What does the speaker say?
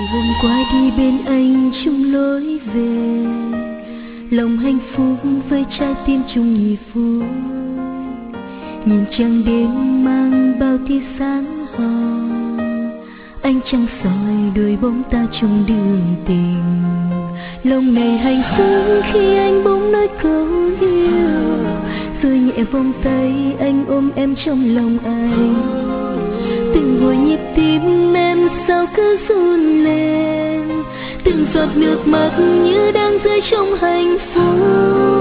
hôm qua đi bên anh chung lối về, lòng hạnh phúc với trái tim chung nhịp vui. Nhìn trăng đêm mang bao tia sáng hồng, anh trăng soi đôi bóng ta trong đường tình. Lòng này hạnh phúc khi anh bỗng nói câu yêu, rồi nhẹ vòng tay anh ôm em trong lòng anh. Từng hồi nhịp tim em sao cứ run lên, từng giọt nước mắt như đang rơi trong hạnh phúc.